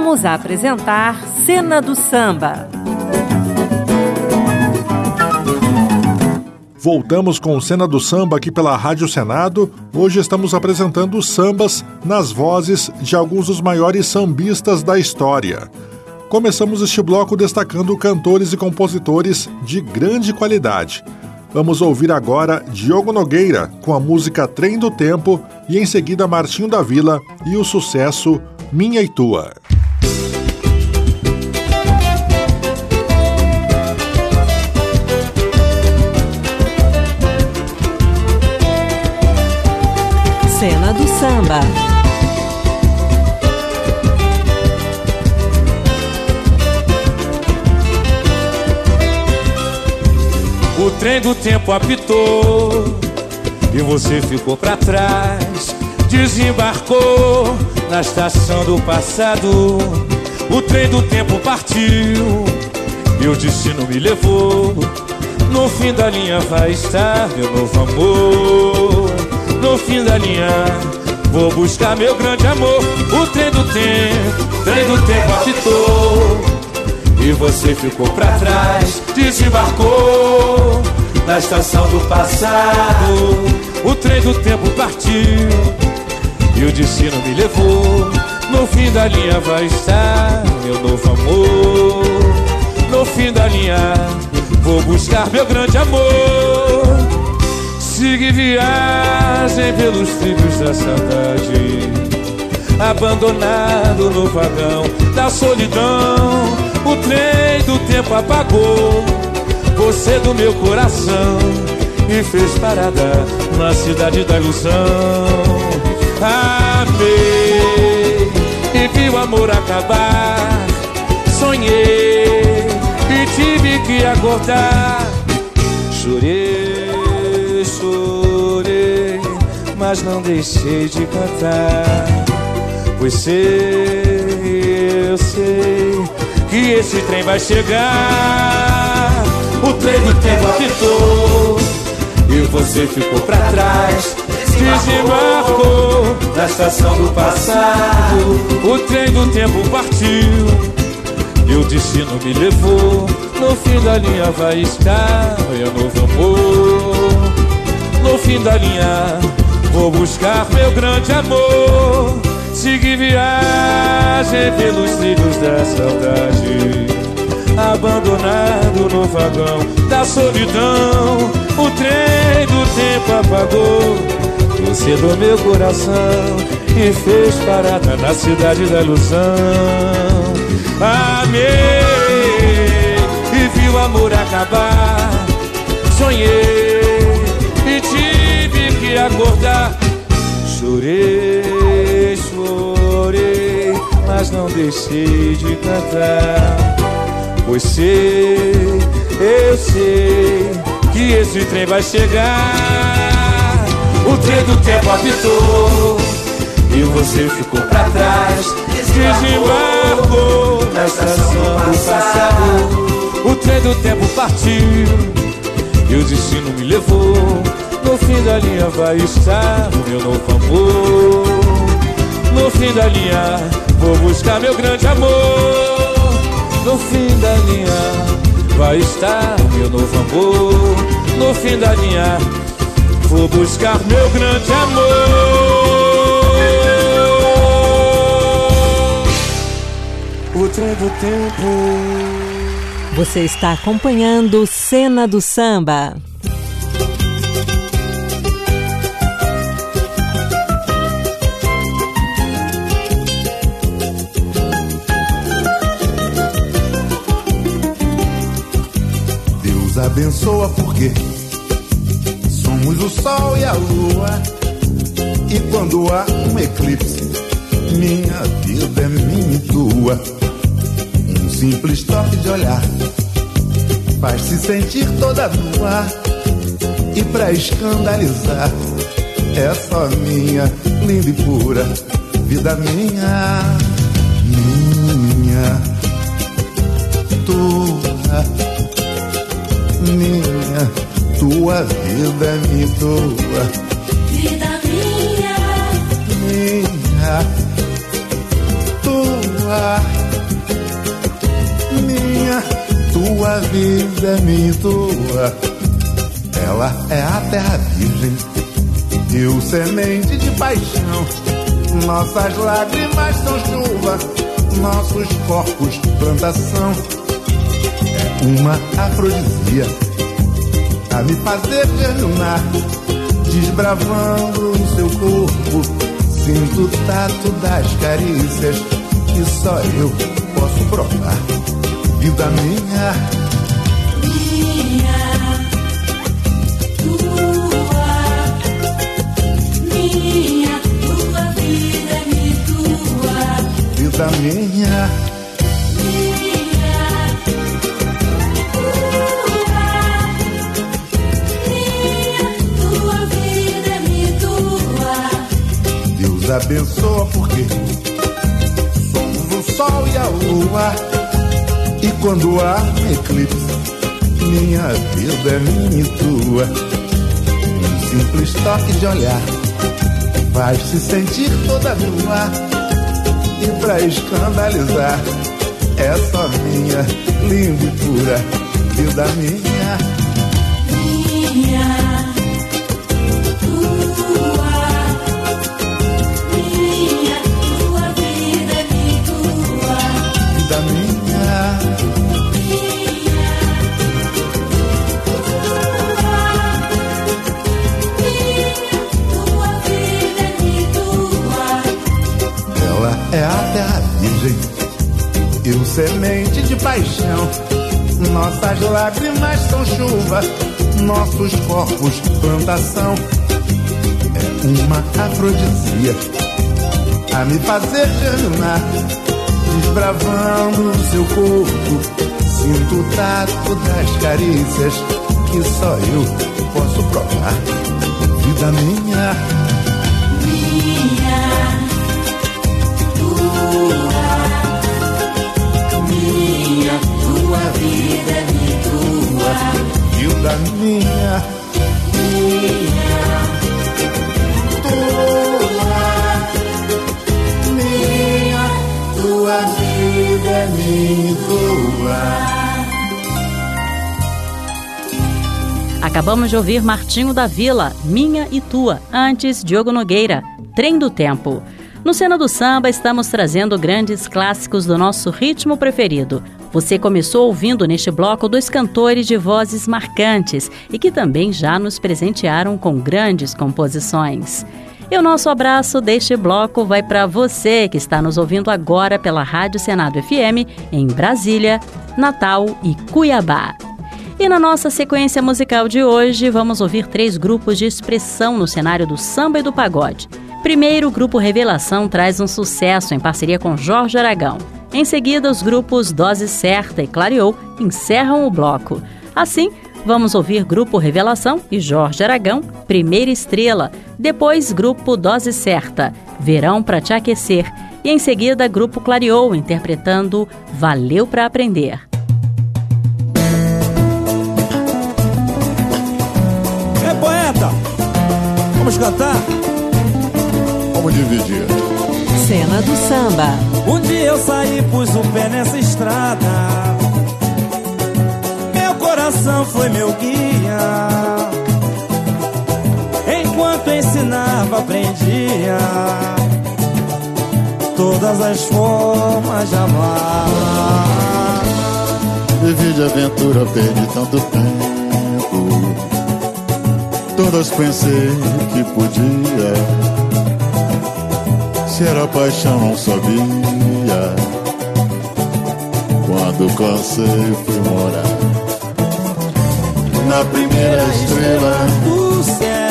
Voltamos a apresentar Cena do Samba. Voltamos com Cena do Samba aqui pela Rádio Senado. Hoje estamos apresentando sambas nas vozes de alguns dos maiores sambistas da história. Começamos este bloco destacando cantores e compositores de grande qualidade. Vamos ouvir agora Diogo Nogueira com a música Trem do Tempo e em seguida Martinho da Vila e o sucesso Minha e Tua. Cena do Samba. O trem do tempo apitou e você ficou pra trás. Desembarcou na estação do passado. O trem do tempo partiu e o destino me levou. No fim da linha vai estar meu novo amor. No fim da linha vou buscar meu grande amor. O trem do tempo apitou e você ficou pra trás. Desembarcou na estação do passado. O trem do tempo partiu e o destino me levou. No fim da linha vai estar meu novo amor. No fim da linha vou buscar meu grande amor. Siga viagem pelos trilhos da saudade, abandonado no vagão da solidão. O trem do tempo apagou você do meu coração e fez parada na cidade da ilusão. Amei e vi o amor acabar. Sonhei e tive que acordar. Chorei, chorei, mas não deixei de cantar. Pois sei, eu sei que esse trem vai chegar. O trem do tempo apitou e você ficou pra trás. Desembarcou na estação do passado. O trem do tempo partiu e o destino me levou. No fim da linha vai estar meu novo amor. No fim da linha vou buscar meu grande amor. Siga viagem pelos trilhos da saudade, abandonado no vagão da solidão. O trem do tempo apagou você do meu coração e fez parada na cidade da ilusão. Amei e vi o amor acabar. Sonhei e tive que acordar. Chorei, chorei, mas não deixei de cantar. Pois sei, eu sei que esse trem vai chegar. O trem do tempo apitou e você ficou pra trás. Desembarcou na estação do passado. O trem do tempo partiu e o destino me levou. No fim da linha vai estar o meu novo amor. No fim da linha vou buscar meu grande amor. No fim da linha vai estar meu novo amor. No fim da linha vou buscar meu grande amor. O trem do tempo. Você está acompanhando Cena do Samba. Deus abençoa porque somos o sol e a lua. E quando há um eclipse, minha vida é minha e tua. Um simples toque de olhar faz-se sentir toda nua. E pra escandalizar é só minha, linda e pura vida minha. Minha, tua, minha, tua vida é minha e tua. Vida minha, Minha, tua. a vida é minha e tua. Ela é a terra virgem, rio semente de paixão. Nossas lágrimas são chuva, nossos corpos plantação. É uma afrodisia a me fazer germinar, desbravando o seu corpo. Sinto o tato das carícias que só eu posso provar. Vida minha, minha, tua vida é minha, tua. Vida minha, tua vida é minha, tua. Deus abençoa porque somos o sol e a lua. E quando há um eclipse, minha vida é minha e tua. Um simples toque de olhar faz se sentir toda nua. E pra escandalizar é só minha, linda e pura vida minha. Minha, tua vida é minha, tua. Vida minha. É a terra virgem, eu semente de paixão. Nossas lágrimas são chuva, nossos corpos plantação. É uma afrodisia a me fazer germinar, desbravando o seu corpo. Sinto o tato das carícias que só eu posso provar. Vida minha, tua vida é minha, tua. vida minha, tua vida é minha, tua. Acabamos de ouvir Martinho da Vila, Minha e Tua. Antes, Diogo Nogueira, Trem do Tempo. No Cena do Samba, estamos trazendo grandes clássicos do nosso ritmo preferido. Você começou ouvindo neste bloco 2 cantores de vozes marcantes e que também já nos presentearam com grandes composições. E o nosso abraço deste bloco vai para você que está nos ouvindo agora pela Rádio Senado FM em Brasília, Natal e Cuiabá. E na nossa sequência musical de hoje, vamos ouvir 3 grupos de expressão no cenário do samba e do pagode. Primeiro, o grupo Revelação traz um sucesso em parceria com Jorge Aragão. Em seguida, os grupos Dose Certa e Clareou encerram o bloco. Assim, vamos ouvir Grupo Revelação e Jorge Aragão, Primeira Estrela. Depois, Grupo Dose Certa, Verão Pra Te Aquecer. E em seguida, Grupo Clareou, interpretando Valeu Pra Aprender. É poeta! Vamos cantar? Vamos dividir. Cena do Samba. Um dia eu saí, pus o pé nessa estrada. Meu coração foi meu guia. Enquanto ensinava, aprendia todas as formas de amar. Vivi de aventura, perdi tanto tempo. Todas pensei que podia. Se era paixão não sabia. Quando cansei fui morar na primeira estrela do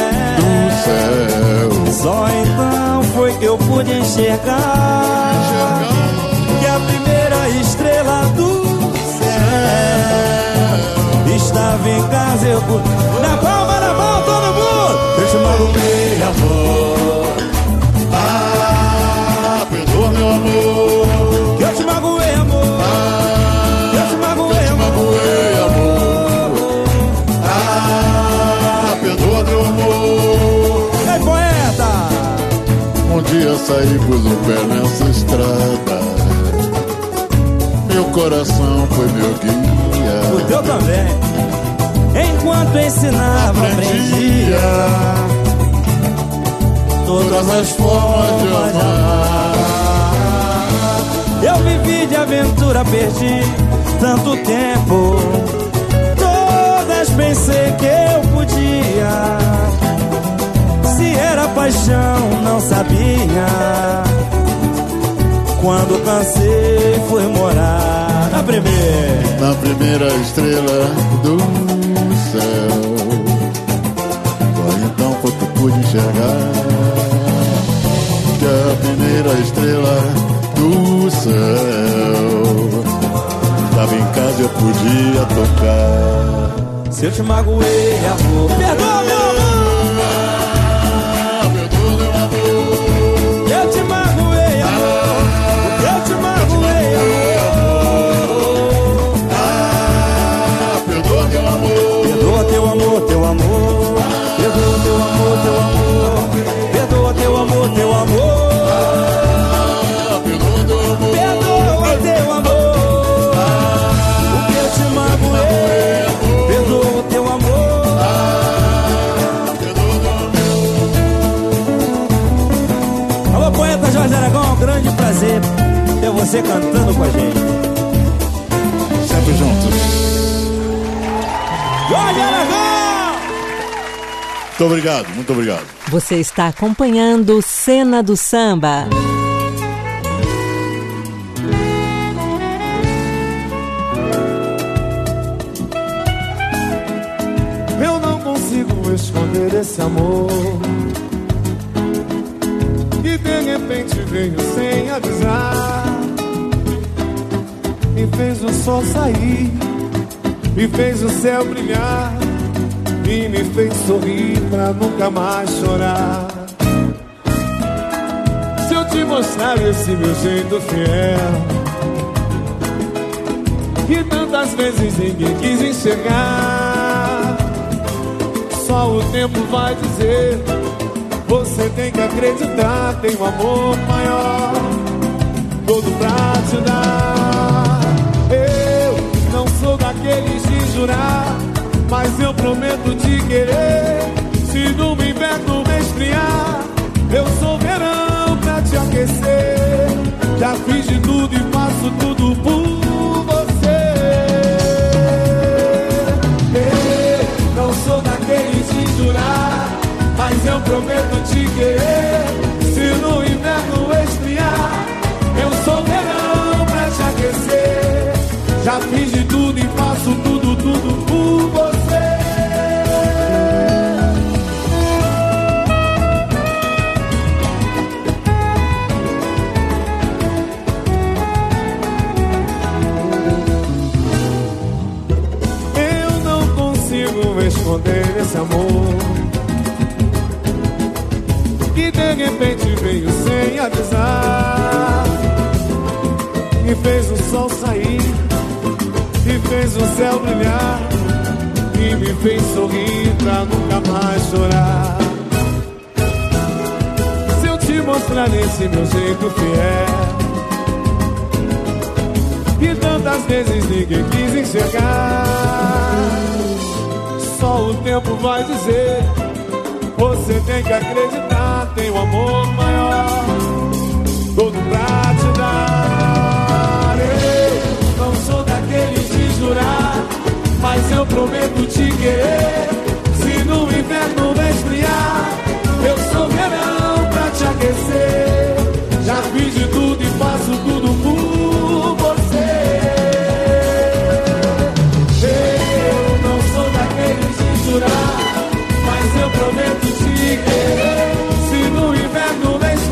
céu. Só então foi que eu pude enxergar que a primeira estrela do céu estava em casa. Eu pude... Na palma, todo mundo! Eu te magoei, amor. Perdoa meu amor. Que eu te magoei, amor. Que eu te magoei, amor. Perdoa meu amor. Ei, poeta! Um dia saí, pus o pé nessa estrada. Meu coração foi meu guia. o teu também. Enquanto ensinava, aprendia todas as formas de amar. Eu vivi de aventura, perdi tanto tempo. Todas pensei que eu podia. Se era paixão, não sabia. Quando cansei, fui morar na primeira estrela do céu. Só então foi que pude enxergar que a primeira estrela do céu tava em casa e eu podia tocar. Se eu te magoei, amor, perdoa, meu amor. Perdoa, meu amor. Eu te magoei, amor. Eu te magoei, amor. Perdoa teu amor. Perdoa teu amor, teu amor. Perdoa teu amor, teu amor. Perdoa teu amor, teu amor. Perdoa teu amor. Perdoa teu amor. O que eu te magoei. Perdoa teu amor. Alô, poeta Jorge Aragão, é um grande prazer ter você cantando com a gente. Sempre juntos. Jorge Aragão! Muito obrigado, muito obrigado. Você está acompanhando Cena do Samba. Eu não consigo esconder esse amor que de repente veio sem avisar. Me fez o sol sair, me fez o céu brilhar e me fez sorrir pra nunca mais chorar. Se eu te mostrar esse meu jeito fiel que tantas vezes ninguém quis enxergar, só o tempo vai dizer. Você tem que acreditar, tem um amor maior, todo pra te dar. Eu não sou daqueles de jurar, mas eu prometo te querer. Se no inverno me esfriar, eu sou verão pra te aquecer. Já fiz de tudo e faço tudo por você. Eu não sou daqueles de jurar, mas eu prometo te querer. Se no inverno esfriar, eu sou verão pra te aquecer. Já fiz de tudo e faço tudo, tudo por você. Eu não consigo esconder esse amor que de repente veio sem avisar. Me fez o sol sair, me fez o céu brilhar e me fez sorrir pra nunca mais chorar. Se eu te mostrar esse meu jeito fiel que tantas vezes ninguém quis enxergar, só o tempo vai dizer. Você tem que acreditar, tem um amor maior, todo pra te dar. Eu não sou daqueles de jurar, mas eu prometo te querer. Se no inverno me esfriar, eu sou verão pra te aquecer. Já fiz de tudo e faço tudo por você. Eu não sou daqueles de jurar, mas eu prometo te querer. Se no inverno me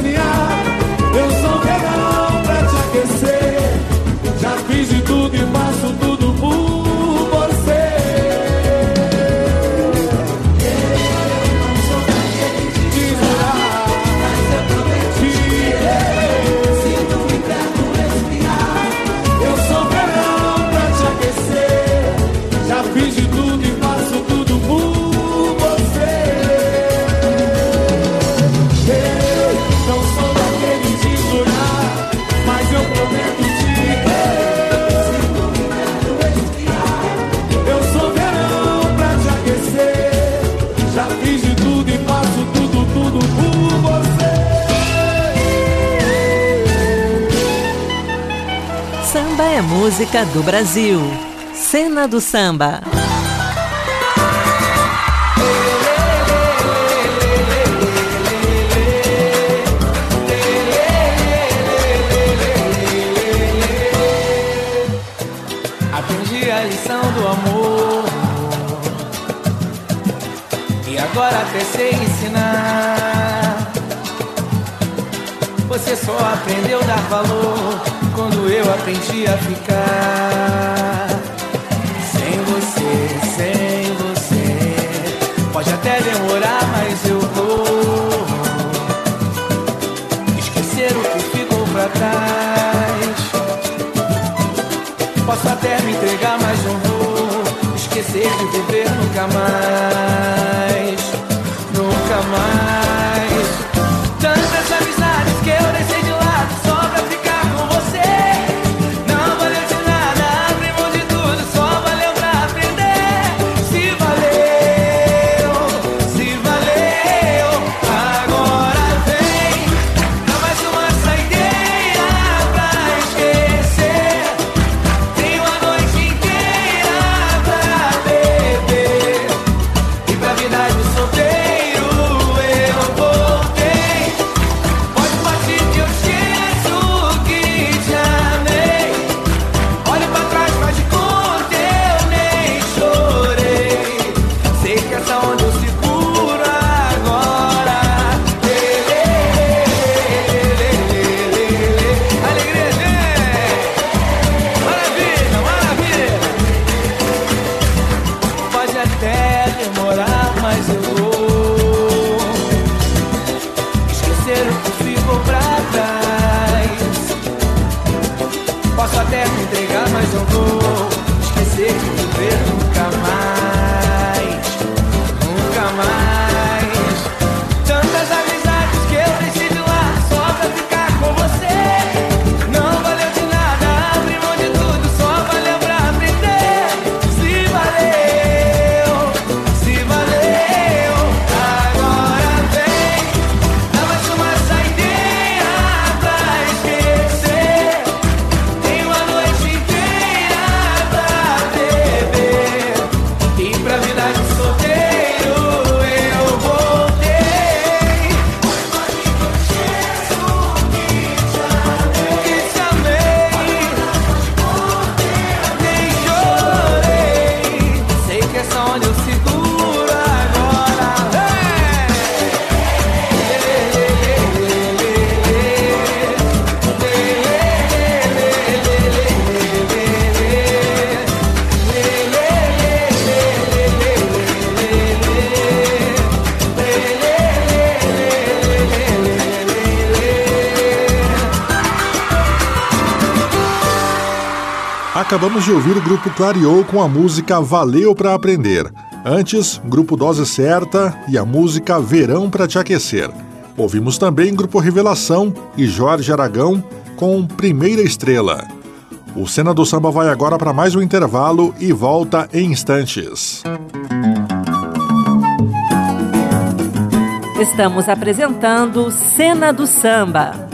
é música do Brasil. Cena do Samba. Aprendi a lição do amor e agora até sei ensinar. Você só aprendeu a dar valor quando eu aprendi a ficar. Sem você, pode até demorar, mas eu vou esquecer o que ficou pra trás. Posso até me entregar, mas não vou esquecer de viver nunca mais. Nunca mais. Tantas amizades que eu deixei de lado só pra ficar com você. Não valeu de nada, abri mão de tudo, só valeu pra aprender. Se valeu, agora vem, dá mais uma saideira pra esquecer. Tenho a noite inteira pra beber e pra vida de solteiro eu voltei. Pode partir que eu esqueço que te amei. Olho pra trás, faz de conta, eu nem chorei. Sei que essa onda eu seguro agora. Alegria, maravilha, maravilha. Pode até demorar, mas eu vou esquecer o que ficou pra trás. Posso até me entregar, mas não vou esquecer de viver nunca mais. Nunca mais. Tantas amizades que eu deixei de lado só pra ficar com você. Não valeu de nada, abri mão de tudo, só valeu pra aprender. Se valeu, agora vem, dá mais uma saideira pra esquecer. Tenho a noite inteira pra beber e pra vida de solteiro eu voltei. Que te amei, nem chorei. Sei que essa onda eu seguro agora. Acabamos de ouvir o grupo Clareou com a música Valeu Pra Aprender. Antes, grupo Dose Certa e a música Verão Pra Te Aquecer. Ouvimos também grupo Revelação e Jorge Aragão com Primeira Estrela. O Cena do Samba vai agora para mais um intervalo e volta em instantes. Estamos apresentando Cena do Samba.